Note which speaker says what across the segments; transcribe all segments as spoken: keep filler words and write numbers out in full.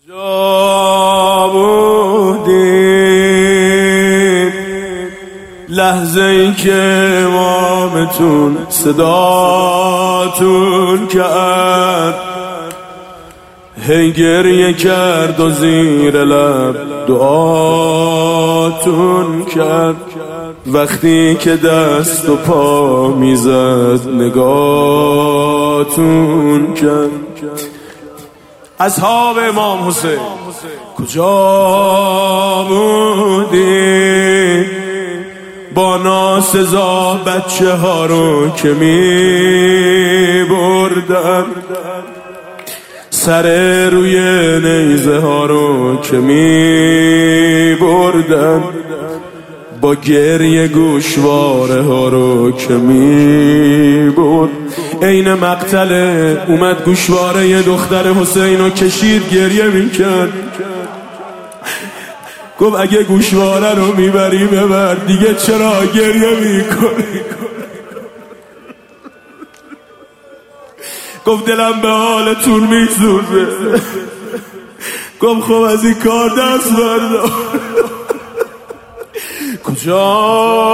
Speaker 1: کجا بودید لحظه ای که امامتون صداتون کرد، هی گریه کرد و زیر لب دعاتون کرد، وقتی که دست و پا میزد نگاتون کرد. اصحاب امام حسین کجا بودی با ناسزا بچه ها رو که می بردن، سر روی نیزه ها رو که می بردن، با گریه گوشواره ها رو که می برد. عین مقتله اومد گوشواره یه دختر حسین رو کشید، گریه میکرد. گفت اگه گوشواره رو میبری ببر، دیگه چرا گریه میکنی؟ گفت دلم به حالتون میسوزه. گفت خب از این کار دست بردار. کجا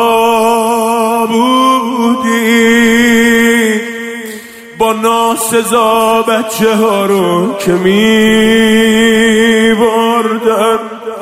Speaker 1: بودی با ناسزا بچه ها رو که می بردن،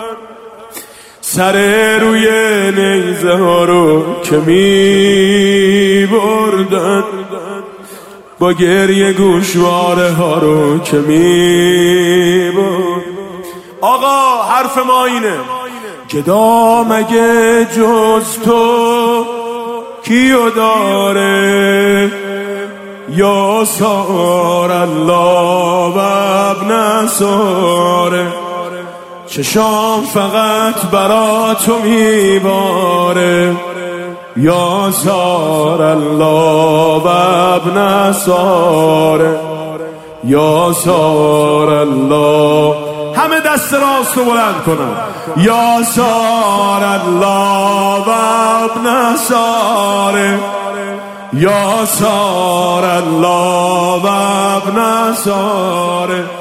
Speaker 1: سر روی نیزه ها رو که می بردن، با گریه گوشواره ها رو که می بردن. آقا حرف ما اینه، گدا مگه جز تو کیو داره؟ یا سار الله و ابن ساره، چشام فقط برا تو میباره. یا سار الله و ابن ساره، یا سار الله. همه دست راست رو بلند کنن. یا سار الله و ابن ساره، یا سار الله و ابن ساره.